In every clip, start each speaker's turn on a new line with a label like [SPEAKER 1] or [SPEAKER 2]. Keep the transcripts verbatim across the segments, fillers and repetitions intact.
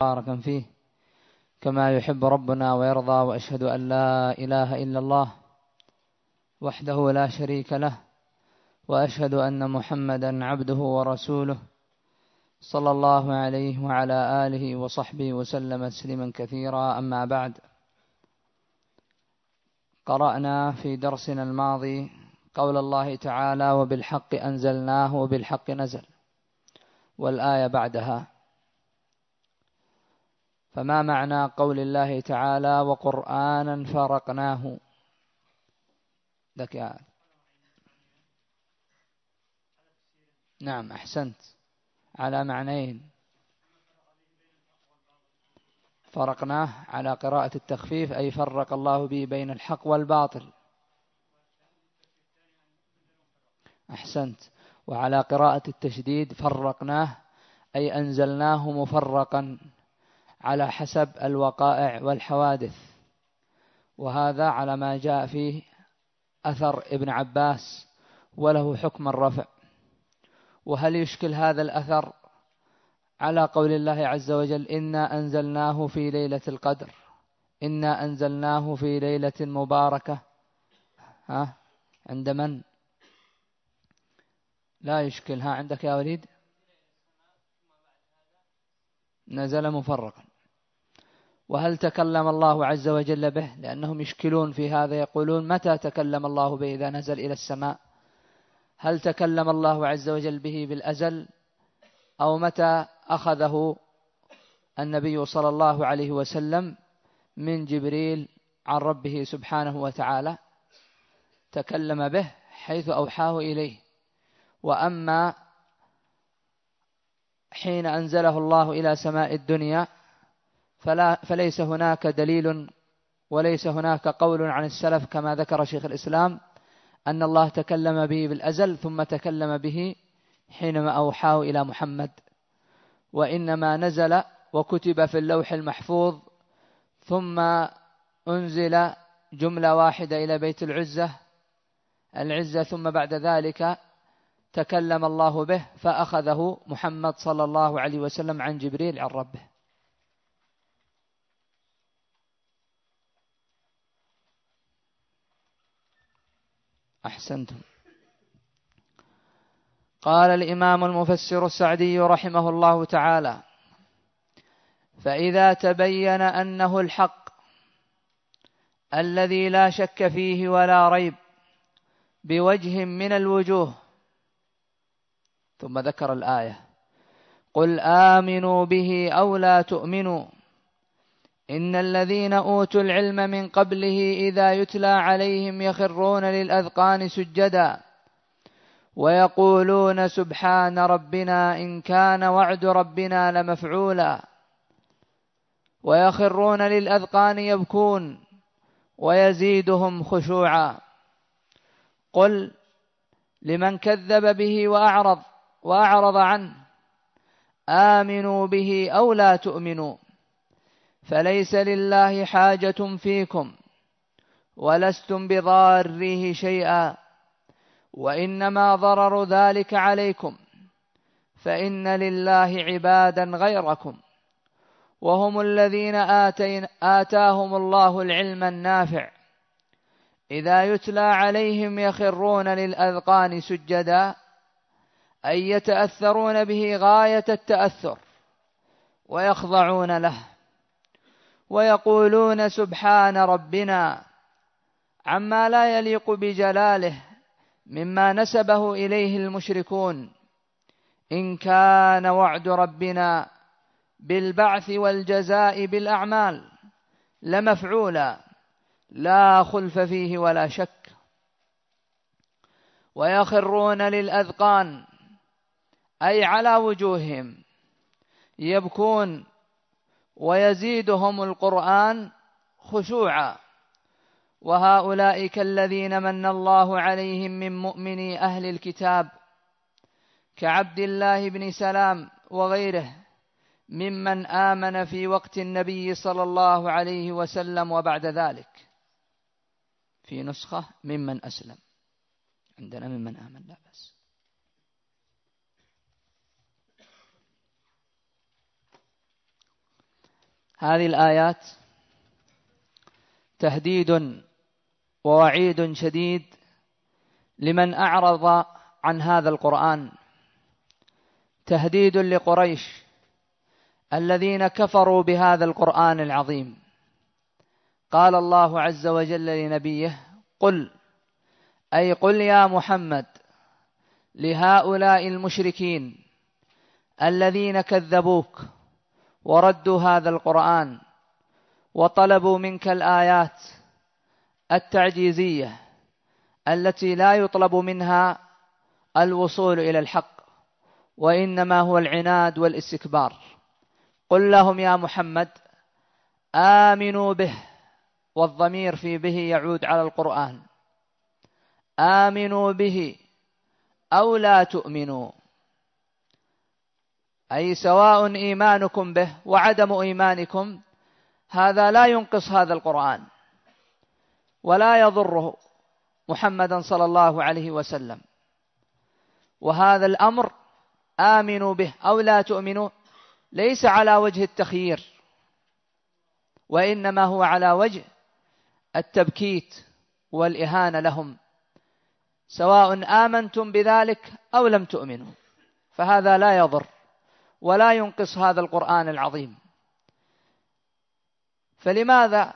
[SPEAKER 1] باركا فيه كما يحب ربنا ويرضى، وأشهد أن لا إله إلا الله وحده لا شريك له، وأشهد أن محمدا عبده ورسوله صلى الله عليه وعلى آله وصحبه وسلم تسليما كثيرا. أما بعد، قرأنا في درسنا الماضي قول الله تعالى: وبالحق أنزلناه وبالحق نزل، والآية بعدها. فما معنى قول الله تعالى: وقرآنا فرقناه؟ لك يا نعم، أحسنت، على معنيين. فرقناه على قراءة التخفيف، أي فرق الله به بين الحق والباطل. أحسنت. وعلى قراءة التشديد فرقناه أي أنزلناه مفرقا على حسب الوقائع والحوادث، وهذا على ما جاء فيه أثر ابن عباس وله حكم الرفع. وهل يشكل هذا الأثر على قول الله عز وجل: إنا أنزلناه في ليلة القدر، إنا أنزلناه في ليلة مباركة؟ ها عند من؟ لا يشكل. ها عندك يا وليد؟ نزل مفرقا. وهل تكلم الله عز وجل به؟ لأنهم يشكلون في هذا، يقولون: متى تكلم الله به إذا نزل إلى السماء؟ هل تكلم الله عز وجل به بالأزل، أو متى أخذه النبي صلى الله عليه وسلم من جبريل عن ربه سبحانه وتعالى؟ تكلم به حيث أوحاه إليه. وأما حين أنزله الله إلى سماء الدنيا فلا فليس هناك دليل وليس هناك قول عن السلف كما ذكر شيخ الإسلام أن الله تكلم به بالأزل ثم تكلم به حينما أوحاه إلى محمد، وإنما نزل وكتب في اللوح المحفوظ، ثم أنزل جملة واحدة إلى بيت العزة العزة ثم بعد ذلك تكلم الله به فأخذه محمد صلى الله عليه وسلم عن جبريل عن ربه. أحسنتم. قال الإمام المفسر السعدي رحمه الله تعالى: فإذا تبين أنه الحق الذي لا شك فيه ولا ريب بوجه من الوجوه، ثم ذكر الآية: قل آمنوا به أو لا تؤمنوا إن الذين أوتوا العلم من قبله إذا يتلى عليهم يخرون للأذقان سجدا ويقولون سبحان ربنا إن كان وعد ربنا لمفعولا ويخرون للأذقان يبكون ويزيدهم خشوعا. قل لمن كذب به وأعرض وأعرض عنه: آمنوا به أو لا تؤمنوا، فليس لله حاجة فيكم ولستم بضاريه شيئا، وإنما ضرر ذلك عليكم، فإن لله عبادا غيركم وهم الذين آتين آتاهم الله العلم النافع إذا يتلى عليهم يخرون للأذقان سجدا، أي يتأثرون به غاية التأثر ويخضعون له ويقولون سبحان ربنا عما لا يليق بجلاله مما نسبه إليه المشركون، إن كان وعد ربنا بالبعث والجزاء بالأعمال لمفعولا لا خلف فيه ولا شك. ويخرون للأذقان أي على وجوههم يبكون، ويزيدهم القرآن خشوعا. وهؤلاء كالذين من الله عليهم من مؤمني أهل الكتاب كعبد الله بن سلام وغيره ممن آمن في وقت النبي صلى الله عليه وسلم وبعد ذلك. في نسخة ممن أسلم، عندنا ممن آمن لا بس. هذه الآيات تهديد ووعيد شديد لمن أعرض عن هذا القرآن، تهديد لقريش الذين كفروا بهذا القرآن العظيم. قال الله عز وجل لنبيه: قل، أي قل يا محمد لهؤلاء المشركين الذين كذبوك وردوا هذا القرآن وطلبوا منك الآيات التعجيزية التي لا يطلب منها الوصول إلى الحق وإنما هو العناد والاستكبار. قل لهم يا محمد: آمنوا به، والضمير في به يعود على القرآن، آمنوا به أو لا تؤمنوا، أي سواء إيمانكم به وعدم إيمانكم، هذا لا ينقص هذا القرآن ولا يضره محمدا صلى الله عليه وسلم. وهذا الأمر آمنوا به أو لا تؤمنوا ليس على وجه التخيير، وإنما هو على وجه التبكيت والإهانة لهم، سواء آمنتم بذلك أو لم تؤمنوا، فهذا لا يضر ولا ينقص هذا القرآن العظيم. فلماذا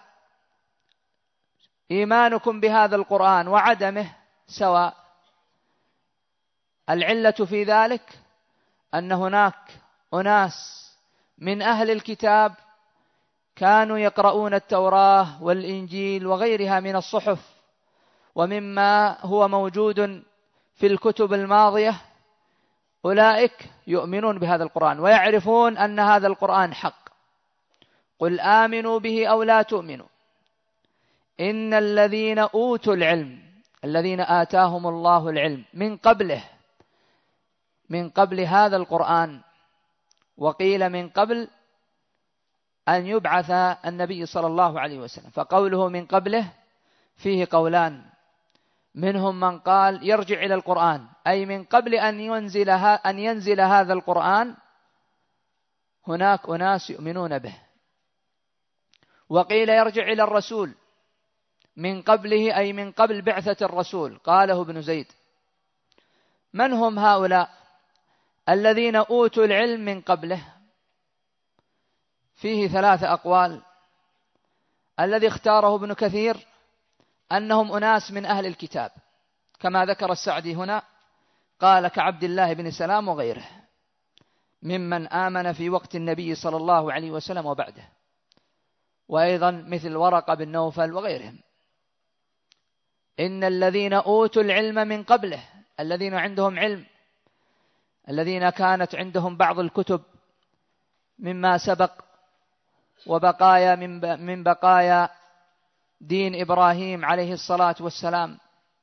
[SPEAKER 1] إيمانكم بهذا القرآن وعدمه سواء؟ العلة في ذلك أن هناك أناس من أهل الكتاب كانوا يقرؤون التوراة والإنجيل وغيرها من الصحف ومما هو موجود في الكتب الماضية، أولئك يؤمنون بهذا القرآن ويعرفون أن هذا القرآن حق. قل آمنوا به أو لا تؤمنوا، إن الذين أوتوا العلم، الذين آتاهم الله العلم من قبله، من قبل هذا القرآن، وقيل من قبل أن يبعث النبي صلى الله عليه وسلم، فقوله من قبله فيه قولان، منهم من قال يرجع إلى القرآن أي من قبل أن ينزل, أن ينزل هذا القرآن هناك أناس يؤمنون به، وقيل يرجع إلى الرسول من قبله أي من قبل بعثة الرسول. قاله ابن زيد. من هم هؤلاء الذين أوتوا العلم من قبله؟ فيه ثلاثة أقوال. الذي اختاره ابن كثير أنهم أناس من أهل الكتاب كما ذكر السعدي هنا، قال كعبد الله بن سلام وغيره ممن آمن في وقت النبي صلى الله عليه وسلم وبعده، وأيضا مثل ورقة بن نوفل وغيرهم. إن الذين أوتوا العلم من قبله، الذين عندهم علم، الذين كانت عندهم بعض الكتب مما سبق وبقايا من بقايا دين إبراهيم عليه الصلاة والسلام.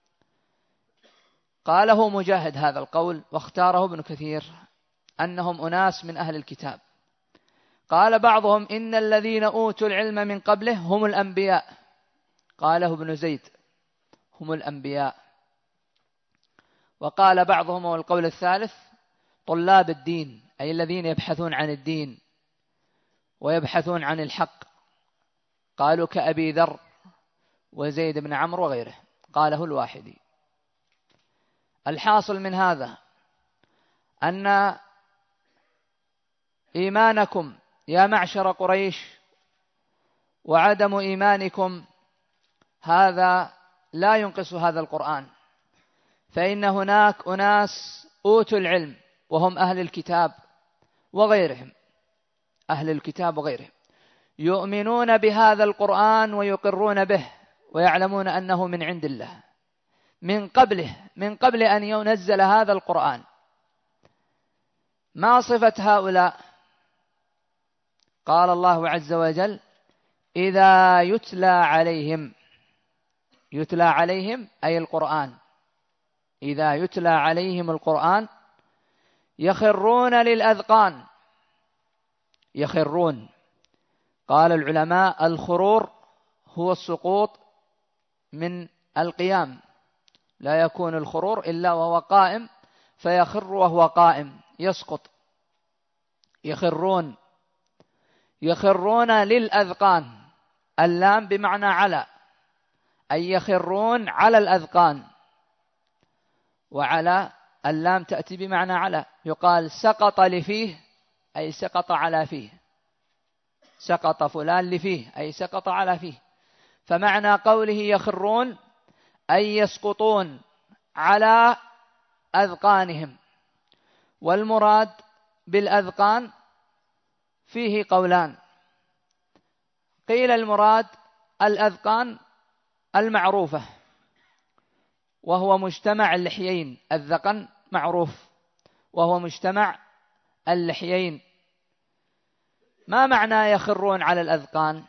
[SPEAKER 1] قاله مجاهد هذا القول واختاره ابن كثير أنهم أناس من أهل الكتاب. قال بعضهم إن الذين أوتوا العلم من قبله هم الأنبياء، قاله ابن زيد هم الأنبياء. وقال بعضهم والقول الثالث طلاب الدين، أي الذين يبحثون عن الدين ويبحثون عن الحق، قالوا كأبي ذر وزيد بن عمرو وغيره، قاله الواحدي. الحاصل من هذا أن إيمانكم يا معشر قريش وعدم إيمانكم هذا لا ينقص هذا القرآن، فإن هناك أناس أوتوا العلم وهم أهل الكتاب وغيرهم، أهل الكتاب وغيرهم يؤمنون بهذا القرآن ويقرون به ويعلمون أنه من عند الله من قبله، من قبل أن ينزل هذا القرآن. ما صفة هؤلاء؟ قال الله عز وجل إذا يتلى عليهم، يتلى عليهم أي القرآن، إذا يتلى عليهم القرآن يخرون للأذقان، يخرون. قال العلماء الخرور هو السقوط من القيام، لا يكون الخرور إلا وهو قائم، فيخر وهو قائم يسقط. يخرون يخرون للأذقان، اللام بمعنى على، أي يخرون على الأذقان، وعلى اللام تأتي بمعنى على، يقال سقط لفيه أي سقط على فيه، سقط فلان لفيه أي سقط على فيه. فمعنى قوله يخرون أي يسقطون على أذقانهم. والمراد بالأذقان فيه قولان، قيل المراد الأذقان المعروفة وهو مجتمع اللحيين، الذقن معروف وهو مجتمع اللحيين. ما معنى يخرون على الأذقان؟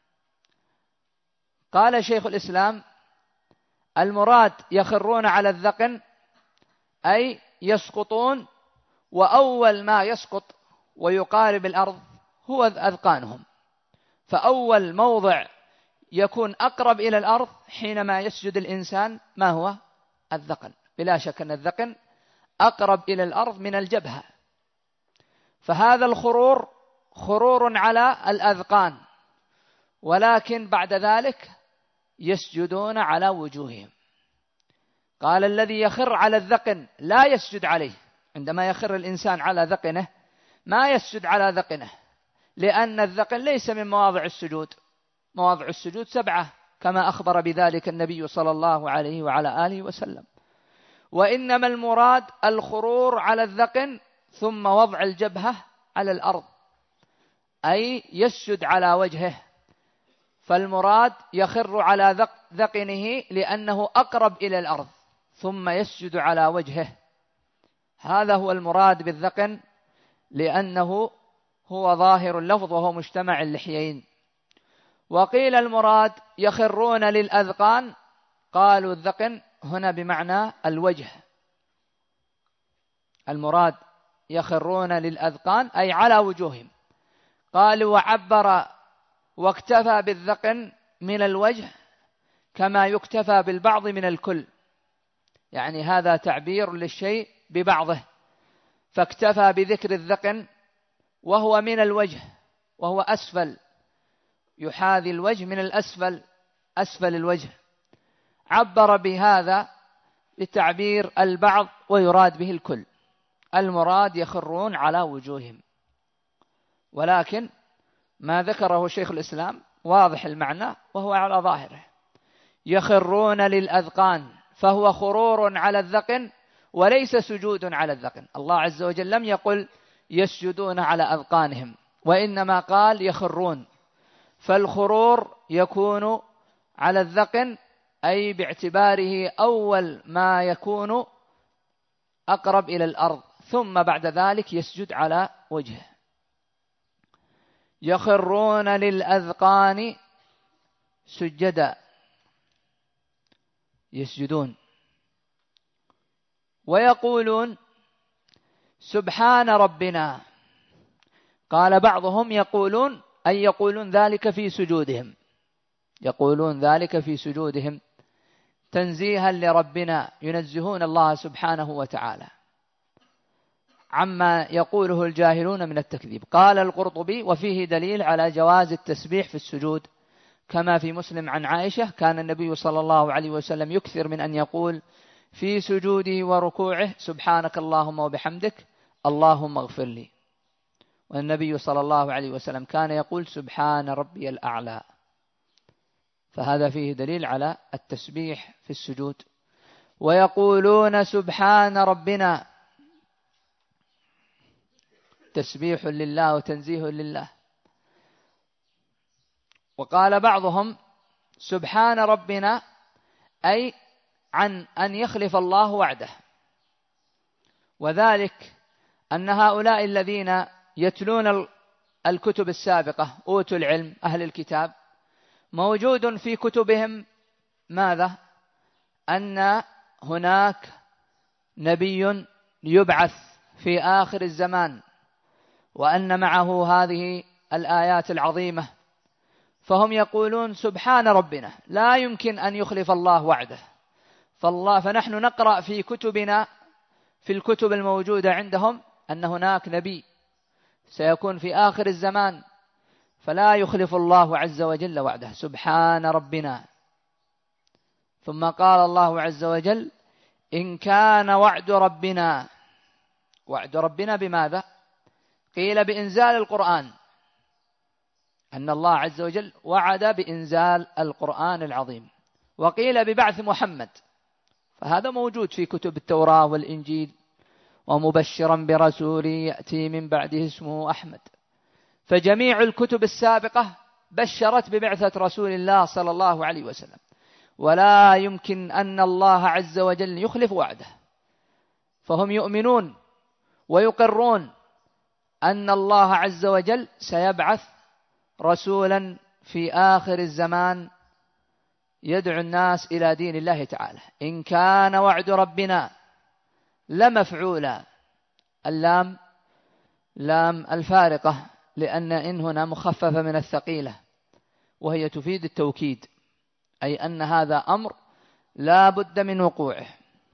[SPEAKER 1] قال شيخ الإسلام المراد يخرون على الذقن أي يسقطون، وأول ما يسقط ويقارب الأرض هو أذقانهم، فأول موضع يكون أقرب إلى الأرض حينما يسجد الإنسان ما هو؟ الذقن. بلا شك أن الذقن أقرب إلى الأرض من الجبهة، فهذا الخرور خرور على الأذقان، ولكن بعد ذلك يسجدون على وجوههم. قال الذي يخر على الذقن لا يسجد عليه، عندما يخر الإنسان على ذقنه ما يسجد على ذقنه، لأن الذقن ليس من مواضع السجود، مواضع السجود سبعة كما أخبر بذلك النبي صلى الله عليه وعلى آله وسلم، وإنما المراد الخرور على الذقن ثم وضع الجبهة على الأرض، أي يسجد على وجهه. فالمراد يخر على ذقنه لأنه أقرب إلى الأرض ثم يسجد على وجهه، هذا هو المراد بالذقن، لأنه هو ظاهر اللفظ وهو مجتمع اللحيين. وقيل المراد يخرون للأذقان، قالوا الذقن هنا بمعنى الوجه، المراد يخرون للأذقان أي على وجوههم. قالوا وعبر واكتفى بالذقن من الوجه كما يكتفى بالبعض من الكل، يعني هذا تعبير للشيء ببعضه، فاكتفى بذكر الذقن وهو من الوجه وهو أسفل، يحاذي الوجه من الأسفل، أسفل الوجه، عبر بهذا لتعبير البعض ويراد به الكل. المراد يخرون على وجوههم، ولكن ما ذكره شيخ الإسلام واضح المعنى وهو على ظاهره، يخرون للأذقان فهو خرور على الذقن وليس سجود على الذقن. الله عز وجل لم يقل يسجدون على أذقانهم، وإنما قال يخرون، فالخرور يكون على الذقن أي باعتباره أول ما يكون أقرب إلى الأرض، ثم بعد ذلك يسجد على وجهه. يخرون للأذقان سجدا، يسجدون، ويقولون سبحان ربنا. قال بعضهم يقولون أي يقولون ذلك في سجودهم، يقولون ذلك في سجودهم تنزيها لربنا، ينزهون الله سبحانه وتعالى عما يقوله الجاهلون من التكذيب. قال القرطبي وفيه دليل على جواز التسبيح في السجود، كما في مسلم عن عائشة كان النبي صلى الله عليه وسلم يكثر من أن يقول في سجوده وركوعه سبحانك اللهم وبحمدك اللهم اغفر لي، والنبي صلى الله عليه وسلم كان يقول سبحان ربي الأعلى، فهذا فيه دليل على التسبيح في السجود. ويقولون سبحان ربنا، تسبيح لله وتنزيه لله. وقال بعضهم سبحان ربنا أي عن أن يخلف الله وعده، وذلك أن هؤلاء الذين يتلون الكتب السابقة أوتوا العلم أهل الكتاب موجود في كتبهم ماذا؟ أن هناك نبي يبعث في آخر الزمان، وأن معه هذه الآيات العظيمة، فهم يقولون سبحان ربنا لا يمكن أن يخلف الله وعده. فالله فنحن نقرأ في كتبنا في الكتب الموجودة عندهم أن هناك نبي سيكون في آخر الزمان، فلا يخلف الله عز وجل وعده، سبحان ربنا. ثم قال الله عز وجل: إن كان وعد ربنا. وعد ربنا بماذا؟ قيل بإنزال القرآن، أن الله عز وجل وعد بإنزال القرآن العظيم، وقيل ببعث محمد، فهذا موجود في كتب التوراة والإنجيل: ومبشرا برسول يأتي من بعده اسمه أحمد. فجميع الكتب السابقة بشرت ببعثة رسول الله صلى الله عليه وسلم، ولا يمكن أن الله عز وجل يخلف وعده. فهم يؤمنون ويقرون أن الله عز وجل سيبعث رسولا في آخر الزمان يدعو الناس إلى دين الله تعالى. إن كان وعد ربنا لمفعولا. اللام لام الفارقة، لأن إن هنا مخففة من الثقيلة، وهي تفيد التوكيد، أي أن هذا أمر لا بد من وقوعه.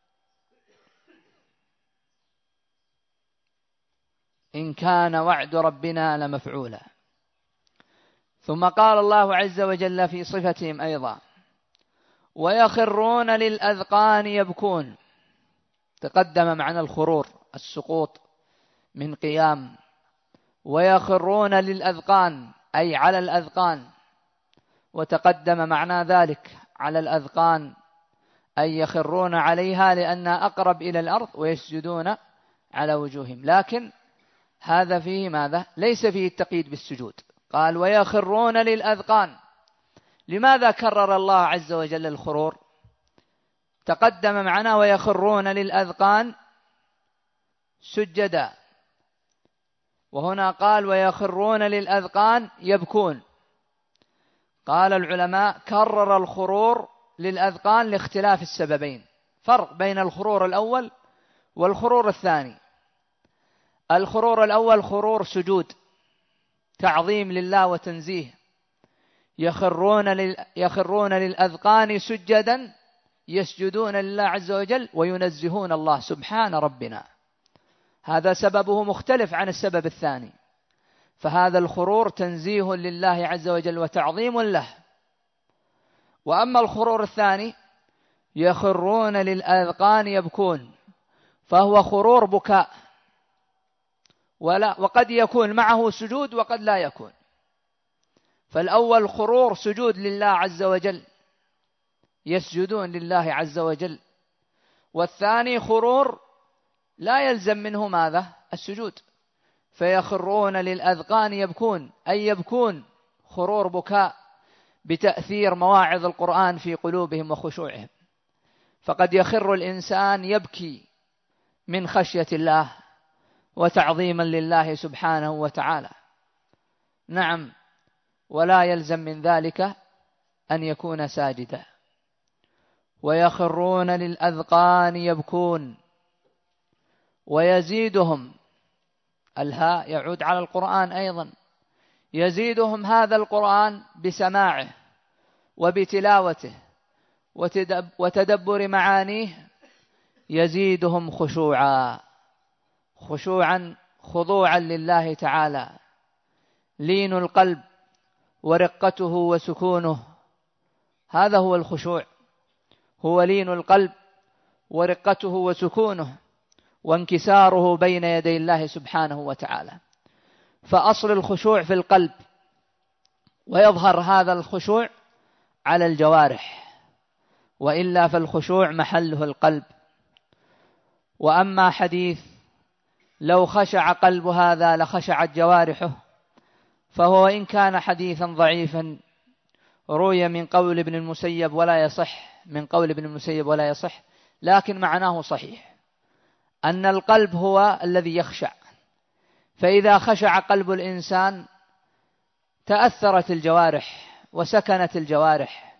[SPEAKER 1] إن كان وعد ربنا لمفعولا. ثم قال الله عز وجل في صفتهم أيضا: ويخرون للأذقان يبكون. تقدم معنى الخرور السقوط من قيام، ويخرون للأذقان أي على الأذقان، وتقدم معنى ذلك على الأذقان أي يخرون عليها لأنها أقرب إلى الأرض، ويسجدون على وجوههم. لكن هذا فيه ماذا؟ ليس فيه التقييد بالسجود. قال: ويخرون للأذقان. لماذا كرر الله عز وجل الخرور؟ تقدم معنا ويخرون للأذقان سجدا، وهنا قال ويخرون للأذقان يبكون. قال العلماء: كرر الخرور للأذقان لاختلاف السببين، فرق بين الخرور الأول والخرور الثاني. الخرور الأول خرور سجود، تعظيم لله وتنزيه، يخرون لل... يخرون للأذقان سجدا، يسجدون لله عز وجل وينزهون الله، سبحان ربنا. هذا سببه مختلف عن السبب الثاني، فهذا الخرور تنزيه لله عز وجل وتعظيم له. وأما الخرور الثاني يخرون للأذقان يبكون، فهو خرور بكاء، ولا وقد يكون معه سجود وقد لا يكون. فالأول خرور سجود لله عز وجل، يسجدون لله عز وجل، والثاني خرور لا يلزم منه ماذا؟ السجود. فيخرون للأذقان يبكون أي يبكون خرور بكاء بتأثير مواعظ القرآن في قلوبهم وخشوعهم. فقد يخر الإنسان يبكي من خشية الله وتعظيما لله سبحانه وتعالى، نعم، ولا يلزم من ذلك أن يكون ساجدا. ويخرون للأذقان يبكون. ويزيدهم، الهاء يعود على القرآن أيضا، يزيدهم هذا القرآن بسماعه وبتلاوته وتدبر معانيه، يزيدهم خشوعا، خشوعا خضوعا لله تعالى، لين القلب ورقته وسكونه، هذا هو الخشوع، هو لين القلب ورقته وسكونه وانكساره بين يدي الله سبحانه وتعالى. فأصل الخشوع في القلب، ويظهر هذا الخشوع على الجوارح، وإلا فالخشوع محله القلب. وأما حديث لو خشع قلب هذا لخشعت جوارحه، فهو إن كان حديثا ضعيفا روي من قول ابن المسيب ولا يصح، من قول ابن المسيب ولا يصح، لكن معناه صحيح، أن القلب هو الذي يخشع. فإذا خشع قلب الإنسان تأثرت الجوارح وسكنت الجوارح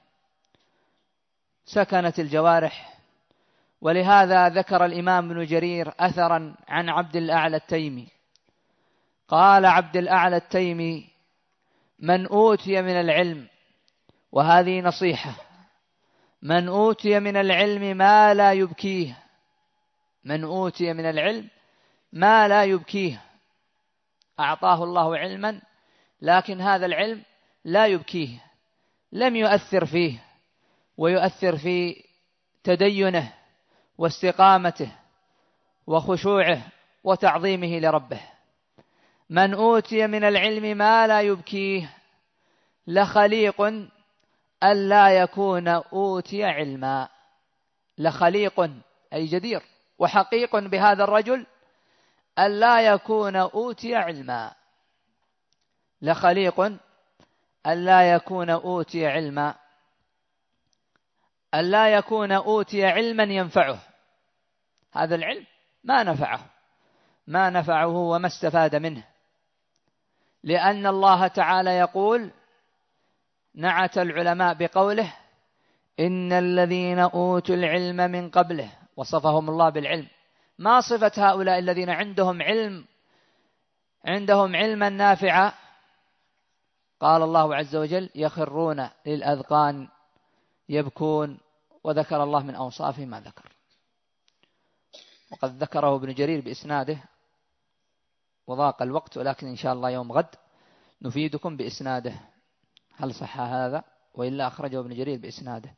[SPEAKER 1] سكنت الجوارح ولهذا ذكر الإمام ابن جرير أثرا عن عبد الأعلى التيمي، قال عبد الأعلى التيمي: من أوتي من العلم، وهذه نصيحة، من أوتي من العلم ما لا يبكيه، من أوتي من العلم ما لا يبكيه، أعطاه الله علما لكن هذا العلم لا يبكيه، لم يؤثر فيه ويؤثر في تدينه واستقامته وخشوعه وتعظيمه لربه. من أوتي من العلم ما لا يبكيه لخليق ألا يكون أوتي علما. لخليق أي جدير وحقيق بهذا الرجل ألا يكون أوتي علما. لخليق ألا يكون أوتي علما، ألا يكون أوتي علما ينفعه. هذا العلم ما نفعه ما نفعه وما استفاد منه، لأن الله تعالى يقول نعت العلماء بقوله إن الذين أوتوا العلم من قبله، وصفهم الله بالعلم. ما صفة هؤلاء الذين عندهم علم عندهم علما نافعا؟ قال الله عز وجل يخرون للأذقان يبكون، وذكر الله من أوصافه ما ذكر، وقد ذكره ابن جرير بإسناده وضاق الوقت، ولكن إن شاء الله يوم غد نفيدكم بإسناده هل صح هذا، وإلا أخرجه ابن جرير بإسناده.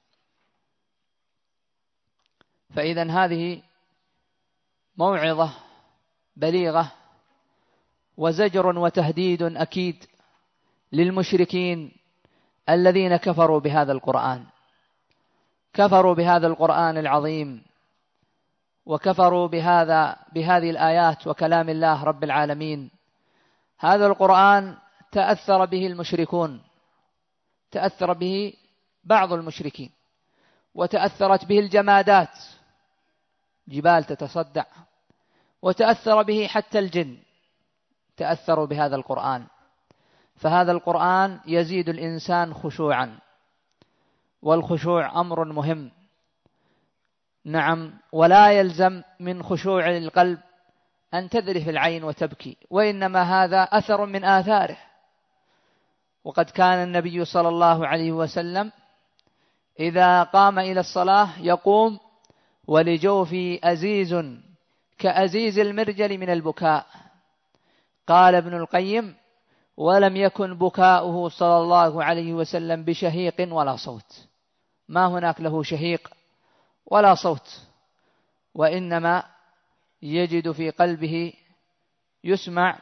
[SPEAKER 1] فإذا هذه موعظة بليغة وزجر وتهديد أكيد للمشركين الذين كفروا بهذا القرآن، كفروا بهذا القرآن العظيم، وكفروا بهذا بهذه الآيات وكلام الله رب العالمين. هذا القرآن تأثر به المشركون، تأثر به بعض المشركين، وتأثرت به الجمادات، جبال تتصدع، وتأثر به حتى الجن تأثروا بهذا القرآن. فهذا القرآن يزيد الإنسان خشوعا، والخشوع أمر مهم. نعم، ولا يلزم من خشوع القلب أن تذرف العين وتبكي، وإنما هذا أثر من آثاره. وقد كان النبي صلى الله عليه وسلم إذا قام إلى الصلاة يقوم ولجوفي أزيز كأزيز المرجل من البكاء. قال ابن القيم ولم يكن بكاؤه صلى الله عليه وسلم بشهيق ولا صوت، ما هناك له شهيق ولا صوت، وإنما يجد في قلبه يسمع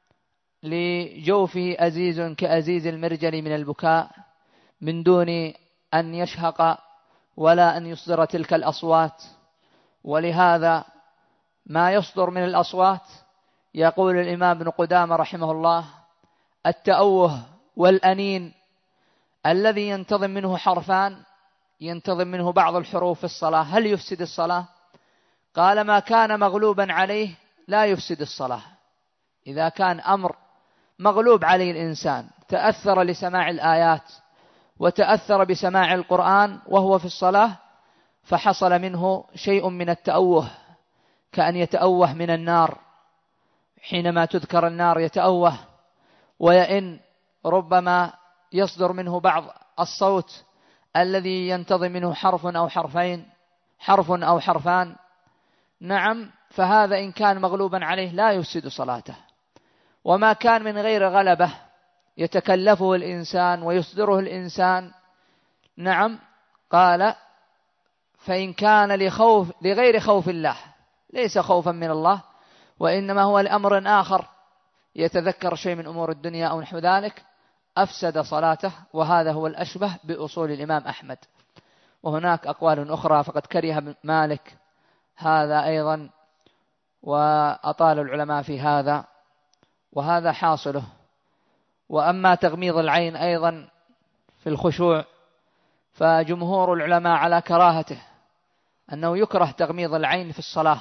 [SPEAKER 1] لجوفه أزيز كأزيز المرجل من البكاء، من دون أن يشهق ولا أن يصدر تلك الأصوات. ولهذا ما يصدر من الأصوات يقول الإمام ابن قدامة رحمه الله التأوه والأنين الذي ينتظم منه حرفان، ينتظم منه بعض الحروف في الصلاة، هل يفسد الصلاة؟ قال ما كان مغلوبا عليه لا يفسد الصلاة. إذا كان أمر مغلوب عليه الإنسان، تأثر لسماع الآيات وتأثر بسماع القرآن وهو في الصلاة، فحصل منه شيء من التأوه، كأن يتأوه من النار، حينما تذكر النار يتأوه ويئن، ربما يصدر منه بعض الصوت الذي ينتظم منه حرف أو حرفين حرف أو حرفان. نعم، فهذا إن كان مغلوبا عليه لا يفسد صلاته. وما كان من غير غلبة يتكلفه الإنسان ويصدره الإنسان، نعم، قال فإن كان لخوف لغير خوف الله، ليس خوفا من الله، وإنما هو لأمر آخر، يتذكر شيء من أمور الدنيا أو نحو ذلك، أفسد صلاته. وهذا هو الأشبه بأصول الإمام أحمد. وهناك أقوال أخرى، فقد كره مالك هذا أيضا، وأطال العلماء في هذا، وهذا حاصله. وأما تغميض العين أيضا في الخشوع، فجمهور العلماء على كراهته، أنه يكره تغميض العين في الصلاة.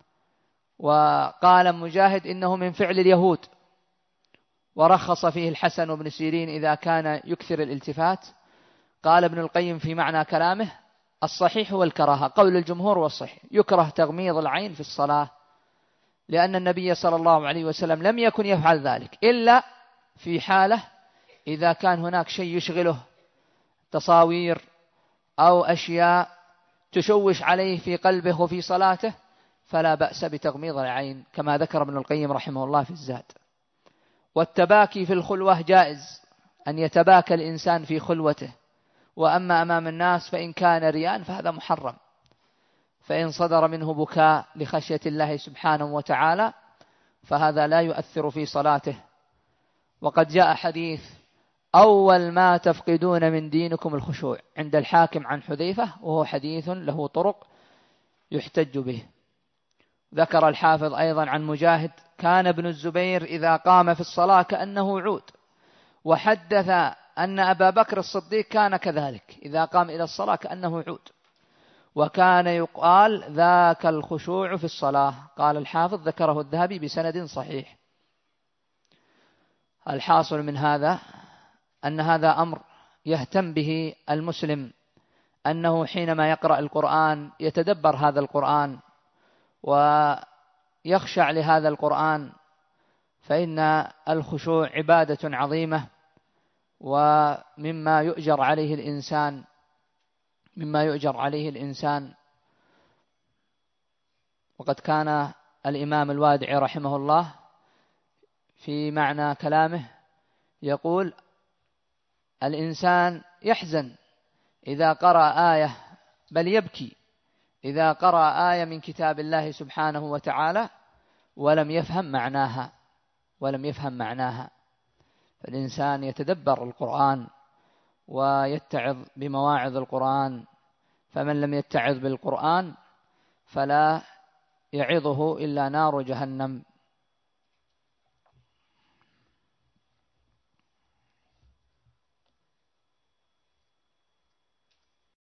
[SPEAKER 1] وقال مجاهد إنه من فعل اليهود، ورخص فيه الحسن بن سيرين إذا كان يكثر الالتفات. قال ابن القيم في معنى كلامه الصحيح هو الكراهة، قول الجمهور والصحيح يكره تغميض العين في الصلاة، لأن النبي صلى الله عليه وسلم لم يكن يفعل ذلك إلا في حالة إذا كان هناك شيء يشغله، تصاوير أو أشياء تشوش عليه في قلبه وفي صلاته، فلا بأس بتغميض العين، كما ذكر ابن القيم رحمه الله في الزاد. والتباكي في الخلوة جائز، أن يتباكى الإنسان في خلوته، وأما أمام الناس فإن كان رياء فهذا محرم، فإن صدر منه بكاء لخشية الله سبحانه وتعالى فهذا لا يؤثر في صلاته. وقد جاء حديث أول ما تفقدون من دينكم الخشوع عند الحاكم عن حذيفة، وهو حديث له طرق يحتج به. ذكر الحافظ أيضا عن مجاهد: كان ابن الزبير إذا قام في الصلاة كأنه عود. وحدث أن أبا بكر الصديق كان كذلك، إذا قام إلى الصلاة كأنه عود، وكان يقال ذاك الخشوع في الصلاة. قال الحافظ ذكره الذهبي بسند صحيح. الحاصل من هذا أن هذا أمر يهتم به المسلم، أنه حينما يقرأ القرآن يتدبر هذا القرآن ويخشع لهذا القرآن، فإن الخشوع عبادة عظيمة، ومما يؤجر عليه الإنسان مما يؤجر عليه الإنسان. وقد كان الإمام الوادعي رحمه الله في معنى كلامه يقول: الإنسان يحزن إذا قرأ آية، بل يبكي إذا قرأ آية من كتاب الله سبحانه وتعالى ولم يفهم معناها ولم يفهم معناها فالإنسان يتدبر القرآن ويتعظ بمواعظ القرآن، فمن لم يتعظ بالقرآن فلا يعظه إلا نار جهنم.